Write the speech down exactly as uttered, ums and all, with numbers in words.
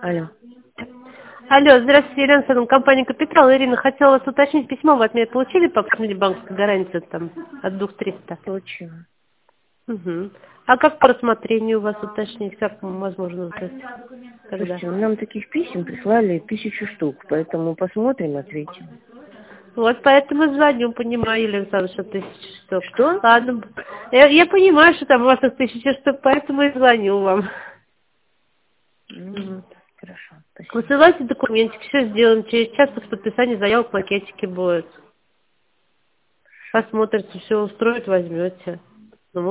Алло. Алло, здравствуйте, Елена Александровна, компания «Капитал». Ирина, хотела вас уточнить, письмо вы от меня получили по оформлению банковской гарантии там от двух триста? Получила. Угу. А как по рассмотрению у вас уточнить, как возможно узнать? Когда? Слушайте, ну, нам таких писем прислали тысячу штук, поэтому посмотрим, ответим. Вот поэтому звоню, понимаю, Елена Александровна, что тысяча штук. Что? Ладно, я, я понимаю, что там у вас их тысяча штук, поэтому и звоню вам. Ну, вот, хорошо, спасибо. Высылайте документики, все сделаем. Через час после подписания заявок пакетики будут. Посмотрите, все устроит, возьмете.